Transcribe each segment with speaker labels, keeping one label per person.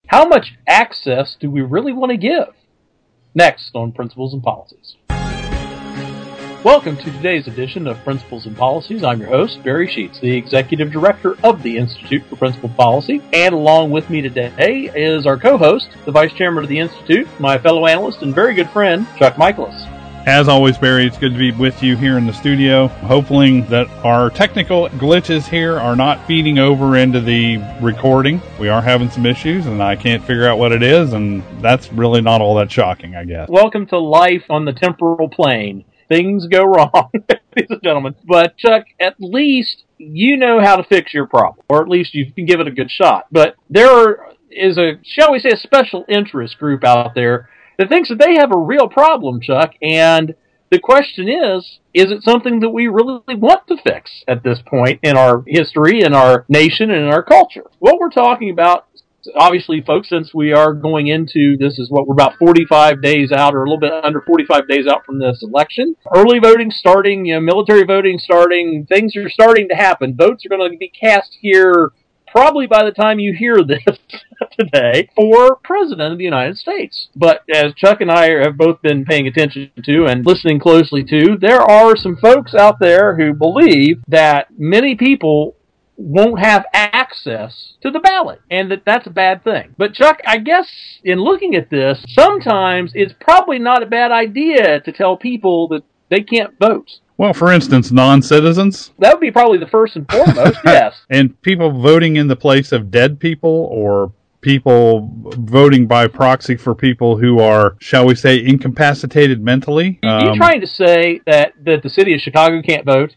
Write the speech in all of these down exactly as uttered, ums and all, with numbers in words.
Speaker 1: How much access do we really want to give? Next on Principles and Policies. Welcome to today's edition of Principles and Policies. I'm your host, Barry Sheets, the Executive Director of the Institute for Principal Policy. And along with me today is our co-host, the Vice Chairman of the Institute, my fellow analyst and very good friend, Chuck Michaelis.
Speaker 2: As always, Barry, it's good to be with you here in the studio. Hoping that our technical glitches here are not feeding over into the recording. We are having some issues, and I can't figure out what it is, and that's really not all that shocking, I guess.
Speaker 1: Welcome to life on the temporal plane. Things go wrong, ladies and gentlemen. But, Chuck, at least you know how to fix your problem, or at least you can give it a good shot. But there is a, shall we say, a special interest group out there that thinks that they have a real problem, Chuck, and the question is, is it something that we really want to fix at this point in our history, in our nation, and in our culture? What we're talking about, obviously, folks, since we are going into, this is what, we're about forty-five days out, or a little bit under forty-five days out from this election. Early voting starting, you know, military voting starting, things are starting to happen. Votes are going to be cast here probably by the time you hear this today for President of the United States. But as Chuck and I have both been paying attention to and listening closely to, there are some folks out there who believe that many people won't have access to the ballot, and that that's a bad thing. But Chuck, I guess in looking at this, sometimes it's probably not a bad idea to tell people that they can't vote.
Speaker 2: Well, for instance, non-citizens.
Speaker 1: That would be probably the first and foremost, yes.
Speaker 2: And people voting in the place of dead people, or people voting by proxy for people who are, shall we say, incapacitated mentally.
Speaker 1: Are you um, trying to say that, that the city of Chicago can't vote?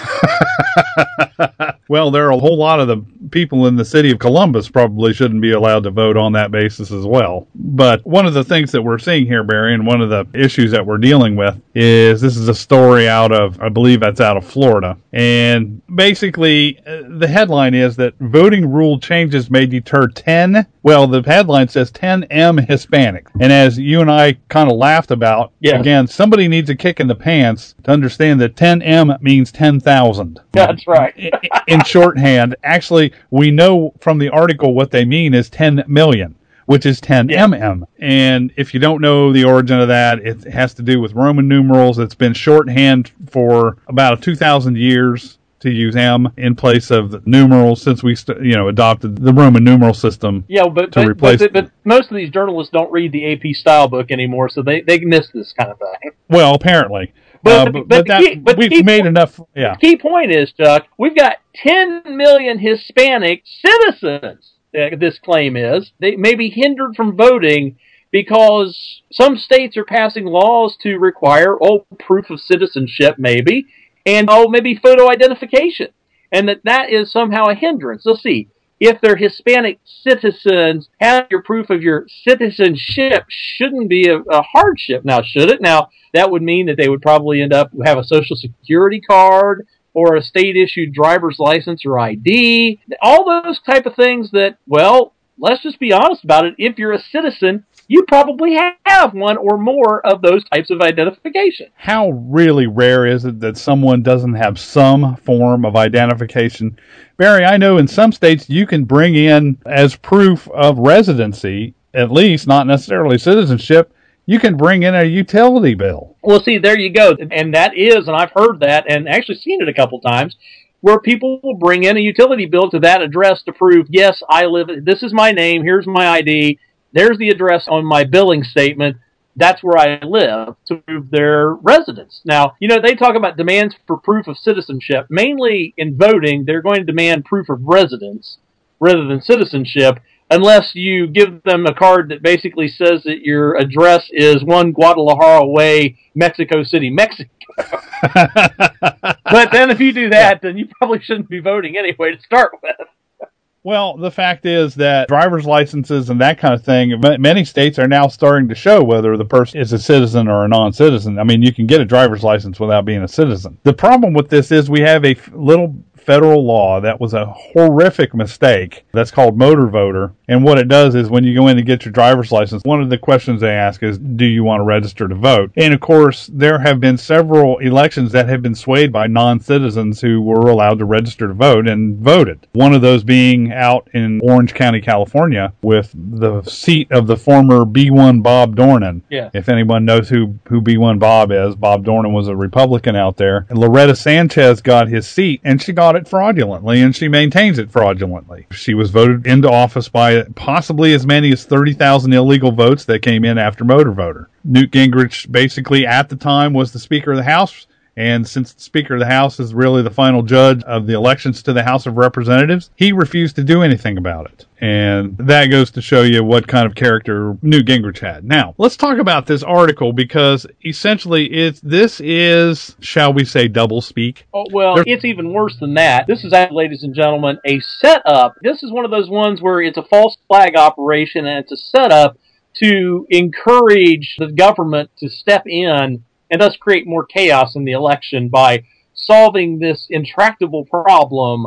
Speaker 2: Well, there are a whole lot of the people in the city of Columbus probably shouldn't be allowed to vote on that basis as well. But one of the things that we're seeing here, Barry, and one of the issues that we're dealing with is this is a story out of, I believe that's out of Florida. And basically, uh, the headline is that voting rule changes may deter ten, well, the headline says ten M Hispanics. And as you and I kind of laughed about, yeah. Again, somebody needs a kick in the pants to understand that ten M means ten thousand.
Speaker 1: That's right.
Speaker 2: in, in shorthand, actually, we know from the article what they mean is ten million, which is ten M M. Yeah. And if you don't know the origin of that, it has to do with Roman numerals. It's been shorthand for about two thousand years to use M in place of the numerals since we, st- you know, adopted the Roman numeral system.
Speaker 1: Yeah, but
Speaker 2: to
Speaker 1: but,
Speaker 2: replace
Speaker 1: but, but most of these journalists don't read the A P style book anymore, so they, they miss this kind of thing.
Speaker 2: Well, apparently.
Speaker 1: But,
Speaker 2: uh,
Speaker 1: but,
Speaker 2: but,
Speaker 1: but,
Speaker 2: that,
Speaker 1: key, but
Speaker 2: we've made
Speaker 1: point,
Speaker 2: enough. Yeah.
Speaker 1: The key point is, Chuck, we've got ten million Hispanic citizens. Uh, this claim is they may be hindered from voting because some states are passing laws to require oh proof of citizenship, maybe, and oh maybe photo identification, and that that is somehow a hindrance. Let's see. If they're Hispanic citizens, have your proof of your citizenship shouldn't be a, a hardship. Now, should it? Now, that would mean that they would probably end up have a social security card or a state-issued driver's license or I D. All those type of things that, well, let's just be honest about it. If you're a citizen, you probably have one or more of those types of identification.
Speaker 2: How really rare is it that someone doesn't have some form of identification? Barry, I know in some states you can bring in as proof of residency, at least not necessarily citizenship, you can bring in a utility bill.
Speaker 1: Well, see, there you go. And that is, and I've heard that and actually seen it a couple times, where people will bring in a utility bill to that address to prove, yes, I live, this is my name, here's my I D, there's the address on my billing statement, that's where I live, to prove their residence. Now, you know, they talk about demands for proof of citizenship. Mainly in voting, they're going to demand proof of residence rather than citizenship, unless you give them a card that basically says that your address is one Guadalajara Way, Mexico City, Mexico. But then if you do that, then you probably shouldn't be voting anyway to start with.
Speaker 2: Well, the fact is that driver's licenses and that kind of thing, many states are now starting to show whether the person is a citizen or a non-citizen. I mean, you can get a driver's license without being a citizen. The problem with this is we have a little federal law that was a horrific mistake that's called motor voter. And what it does is when you go in to get your driver's license, one of the questions they ask is, do you want to register to vote? And of course, there have been several elections that have been swayed by non-citizens who were allowed to register to vote and voted. One of those being out in Orange County, California, with the seat of the former B one Bob Dornan.
Speaker 1: Yeah.
Speaker 2: If anyone knows who, who B one Bob is, Bob Dornan was a Republican out there. And Loretta Sanchez got his seat, and she got it fraudulently, and she maintains it fraudulently. She was voted into office by possibly as many as thirty thousand illegal votes that came in after motor voter. Newt Gingrich basically at the time was the Speaker of the House. And since the Speaker of the House is really the final judge of the elections to the House of Representatives, he refused to do anything about it. And that goes to show you what kind of character Newt Gingrich had. Now, let's talk about this article because essentially it's, this is, shall we say, double speak.
Speaker 1: Oh, well, There's- it's even worse than that. This is, ladies and gentlemen, a setup. This is one of those ones where it's a false flag operation and it's a setup to encourage the government to step in and thus create more chaos in the election by solving this intractable problem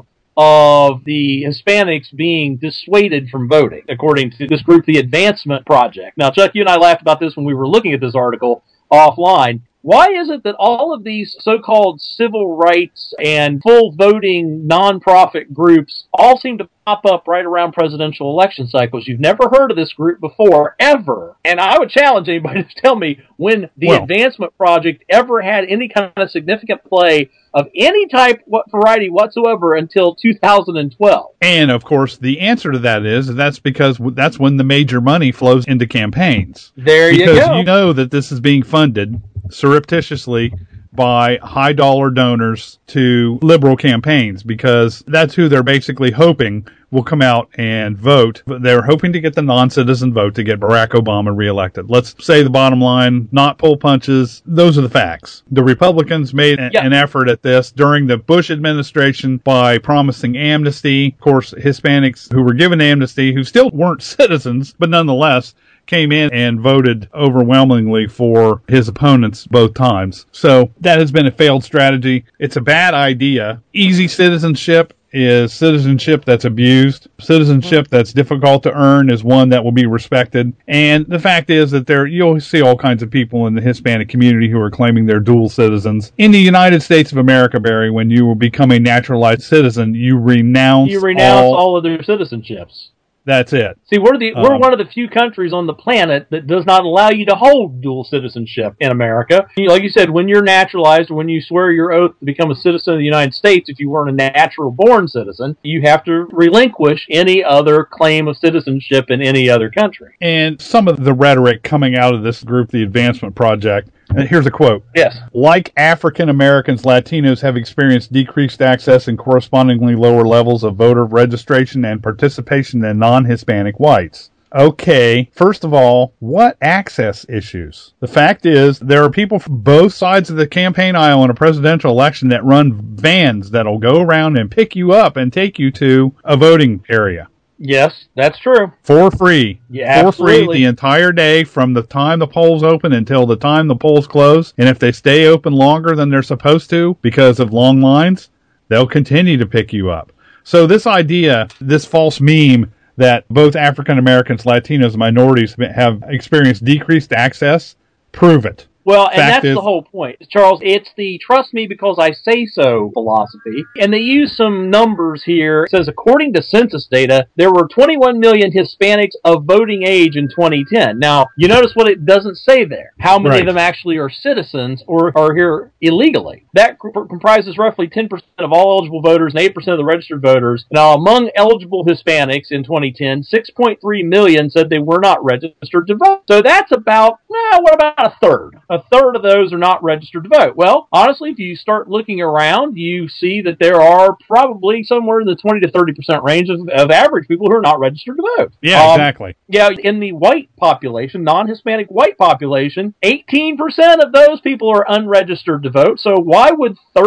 Speaker 1: of the Hispanics being dissuaded from voting, according to this group, the Advancement Project. Now, Chuck, you and I laughed about this when we were looking at this article offline. Why is it that all of these so-called civil rights and full voting nonprofit groups all seem to pop up right around presidential election cycles? You've never heard of this group before, ever. And I would challenge anybody to tell me when the
Speaker 2: well,
Speaker 1: Advancement Project ever had any kind of significant play of any type, what variety whatsoever until two thousand twelve.
Speaker 2: And, of course, the answer to that is that's because that's when the major money flows into campaigns.
Speaker 1: There you
Speaker 2: because
Speaker 1: go.
Speaker 2: Because you know that this is being funded surreptitiously by high dollar donors to liberal campaigns because that's who they're basically hoping will come out and vote. They're hoping to get the non-citizen vote to get Barack Obama reelected. Let's say the bottom line, not pull punches. Those are the facts. The Republicans made a, yeah. an effort at this during the Bush administration by promising amnesty. Of course, Hispanics who were given amnesty, who still weren't citizens, but nonetheless came in and voted overwhelmingly for his opponents both times. So that has been a failed strategy. It's a bad idea. Easy citizenship is citizenship that's abused. Citizenship that's difficult to earn is one that will be respected. And the fact is that there you'll see all kinds of people in the Hispanic community who are claiming they're dual citizens. In the United States of America, Barry, when you will become a naturalized citizen, you renounce
Speaker 1: You renounce all,
Speaker 2: all
Speaker 1: of their citizenships.
Speaker 2: That's it.
Speaker 1: See, we're the we're
Speaker 2: um,
Speaker 1: one of the few countries on the planet that does not allow you to hold dual citizenship in America. You, like you said, when you're naturalized, when you swear your oath to become a citizen of the United States, if you weren't a natural-born citizen, you have to relinquish any other claim of citizenship in any other country.
Speaker 2: And some of the rhetoric coming out of this group, the Advancement Project, and here's a quote.
Speaker 1: Yes.
Speaker 2: Like African Americans, Latinos have experienced decreased access and correspondingly lower levels of voter registration and participation than non-Hispanic whites. Okay, first of all, what access issues? The fact is, there are people from both sides of the campaign aisle in a presidential election that run vans that'll go around and pick you up and take you to a voting area.
Speaker 1: Yes, that's true.
Speaker 2: For free.
Speaker 1: Yeah,
Speaker 2: For
Speaker 1: absolutely.
Speaker 2: free the entire day from the time the polls open until the time the polls close. And if they stay open longer than they're supposed to because of long lines, they'll continue to pick you up. So this idea, this false meme that both African Americans, Latinos, and minorities have experienced decreased access, prove it.
Speaker 1: Well, and
Speaker 2: Fact
Speaker 1: that's
Speaker 2: is,
Speaker 1: the whole point. Charles, it's the trust me because I say so philosophy. And they use some numbers here. It says, according to census data, there were twenty-one million Hispanics of voting age in twenty ten. Now, you notice what it doesn't say there. How many
Speaker 2: Right.
Speaker 1: of them actually are citizens or are here illegally? That c- comprises roughly ten percent of all eligible voters and eight percent of the registered voters. Now, among eligible Hispanics in twenty ten, six point three million said they were not registered to vote. So that's about, well, what about a third? A third of those are not registered to vote. Well, honestly, if you start looking around, you see that there are probably somewhere in the twenty to thirty percent range of, of average people who are not registered to vote.
Speaker 2: Yeah,
Speaker 1: Um,
Speaker 2: exactly.
Speaker 1: Yeah, in the white population, non-Hispanic white population, eighteen percent of those people are unregistered to vote. So why would thirty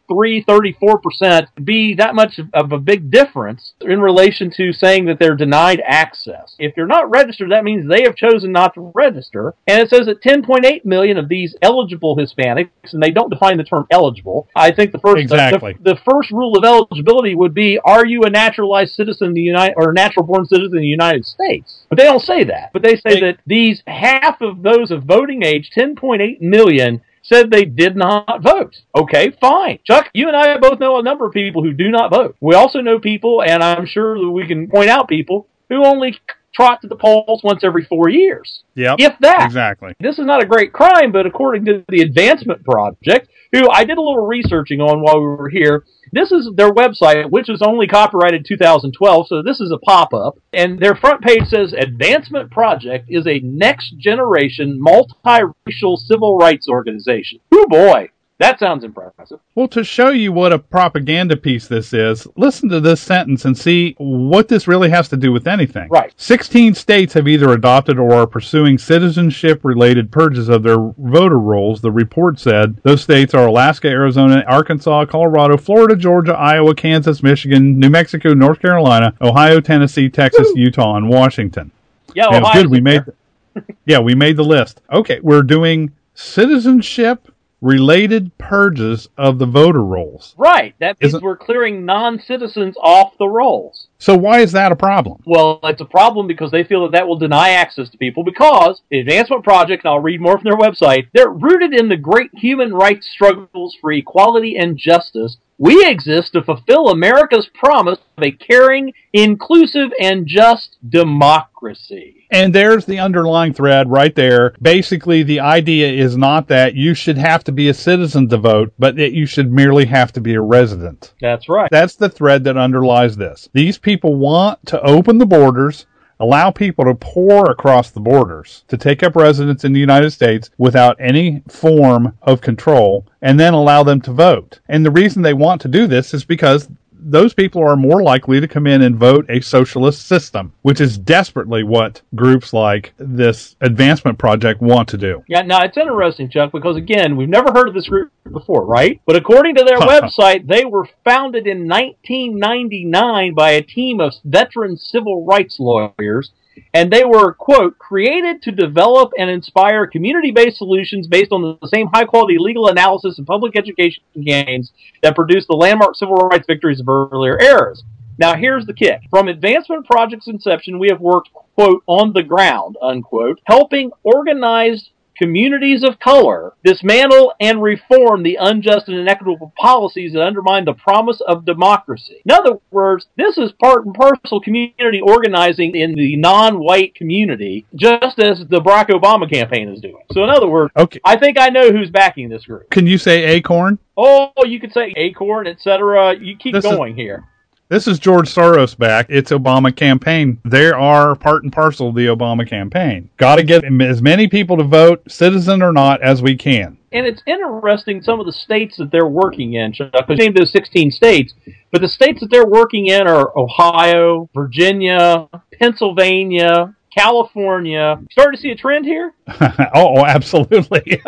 Speaker 1: thirty-three, thirty-four percent be that much of a big difference in relation to saying that they're denied access? If you're not registered, that means they have chosen not to register. And it says that ten point eight million of these eligible Hispanics, and they don't define the term eligible. I think the first
Speaker 2: exactly.
Speaker 1: the, the first rule of eligibility would be, are you a naturalized citizen of the United or a natural born citizen of the United States? But they don't say that. But they say they, that these half of those of voting age, ten point eight million, said they did not vote. Okay, fine. Chuck, you and I both know a number of people who do not vote. We also know people, and I'm sure that we can point out people, who only trot to the polls once every four years.
Speaker 2: Yep,
Speaker 1: if that.
Speaker 2: Exactly.
Speaker 1: This is not a great crime, but according to the Advancement Project, who I did a little researching on while we were here, this is their website, which is only copyrighted two thousand twelve, so this is a pop-up. And their front page says, Advancement Project is a next-generation multiracial civil rights organization. Oh boy, that sounds impressive.
Speaker 2: Well, to show you what a propaganda piece this is, listen to this sentence and see what this really has to do with anything.
Speaker 1: Right.
Speaker 2: sixteen states have either adopted or are pursuing citizenship-related purges of their voter rolls, the report said. Those states are Alaska, Arizona, Arkansas, Colorado, Florida, Georgia, Iowa, Kansas, Michigan, New Mexico, North Carolina, Ohio, Tennessee, Texas, Woo! Utah, and Washington.
Speaker 1: Yeah,
Speaker 2: yeah
Speaker 1: Ohio's
Speaker 2: good. We made, yeah, we made the list. Okay, we're doing citizenship related purges of the voter rolls.
Speaker 1: Right. That means
Speaker 2: Isn't,
Speaker 1: we're clearing non-citizens off the rolls.
Speaker 2: So why is that a problem?
Speaker 1: Well, it's a problem because they feel that that will deny access to people because the Advancement Project, and I'll read more from their website, they're rooted in the great human rights struggles for equality and justice. We exist to fulfill America's promise of a caring, inclusive, and just democracy.
Speaker 2: And there's the underlying thread right there. Basically, the idea is not that you should have to be a citizen to vote, but that you should merely have to be a resident.
Speaker 1: That's right.
Speaker 2: That's the thread that underlies this. These people want to open the borders, allow people to pour across the borders, to take up residence in the United States without any form of control, and then allow them to vote. And the reason they want to do this is because those people are more likely to come in and vote a socialist system, which is desperately what groups like this Advancement Project want to do.
Speaker 1: Yeah, now it's interesting, Chuck, because again, we've never heard of this group before, right? But according to their website, they were founded in nineteen ninety-nine by a team of veteran civil rights lawyers, and they were, quote, created to develop and inspire community-based solutions based on the same high-quality legal analysis and public education gains that produced the landmark civil rights victories of earlier eras. Now, here's the kick. From Advancement Project's inception, we have worked, quote, on the ground, unquote, helping organized communities of color dismantle and reform the unjust and inequitable policies that undermine the promise of democracy. In other words, this is part and parcel community organizing in the non-white community, just as the Barack Obama campaign is doing. So in other words,
Speaker 2: okay.
Speaker 1: I think I know who's backing this group.
Speaker 2: Can you say Acorn?
Speaker 1: Oh, you could say Acorn, et cetera. You keep
Speaker 2: this
Speaker 1: going
Speaker 2: is-
Speaker 1: here.
Speaker 2: This is George Soros back. It's Obama campaign. They are part and parcel of the Obama campaign. Got to get as many people to vote, citizen or not, as we can.
Speaker 1: And it's interesting some of the states that they're working in. Chuck, I named those sixteen states, but the states that they're working in are Ohio, Virginia, Pennsylvania, California. Starting to see a trend here?
Speaker 2: oh, oh, absolutely.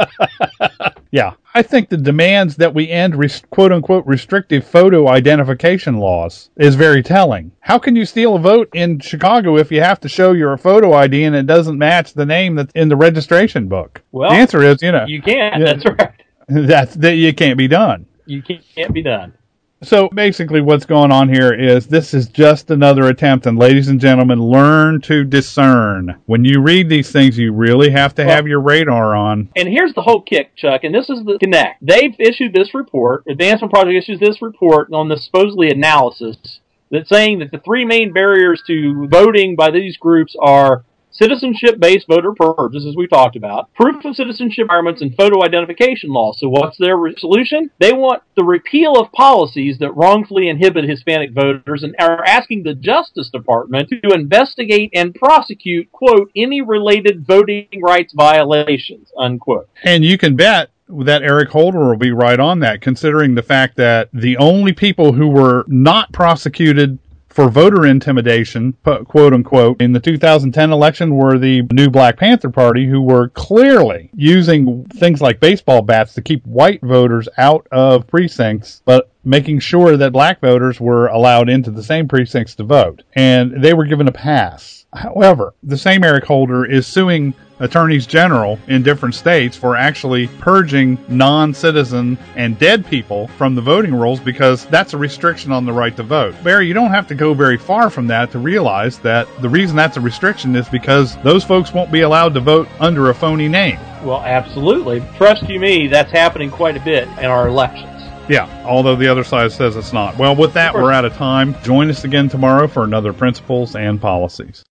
Speaker 2: Yeah. I think the demands that we end res- quote-unquote restrictive photo identification laws is very telling. How can you steal a vote in Chicago if you have to show your photo I D and it doesn't match the name that's in the registration book?
Speaker 1: Well,
Speaker 2: the answer is, you know.
Speaker 1: You can't.
Speaker 2: Yeah,
Speaker 1: that's right.
Speaker 2: That's, that you can't be done.
Speaker 1: You can't be done.
Speaker 2: So basically what's going on here is this is just another attempt, and ladies and gentlemen, learn to discern. When you read these things, you really have to well, have your radar on.
Speaker 1: And here's the whole kick, Chuck, and this is the connect. They've issued this report, Advancement Project issues this report on the supposedly analysis that's saying that the three main barriers to voting by these groups are citizenship-based voter purges, as we talked about, proof of citizenship requirements, and photo identification laws. So what's their re- solution? They want the repeal of policies that wrongfully inhibit Hispanic voters and are asking the Justice Department to investigate and prosecute, quote, any related voting rights violations, unquote.
Speaker 2: And you can bet that Eric Holder will be right on that, considering the fact that the only people who were not prosecuted for voter intimidation, quote unquote, in the two thousand ten election were the new Black Panther Party, who were clearly using things like baseball bats to keep white voters out of precincts, but making sure that black voters were allowed into the same precincts to vote. And they were given a pass. However, the same Eric Holder is suing attorneys general in different states for actually purging non-citizen and dead people from the voting rolls because that's a restriction on the right to vote. Barry, you don't have to go very far from that to realize that the reason that's a restriction is because those folks won't be allowed to vote under a phony name.
Speaker 1: Well, absolutely. Trust you me, that's happening quite a bit in our elections.
Speaker 2: Yeah, although the other side says it's not. Well, with that, we're out of time. Join us again tomorrow for another Principles and Policies.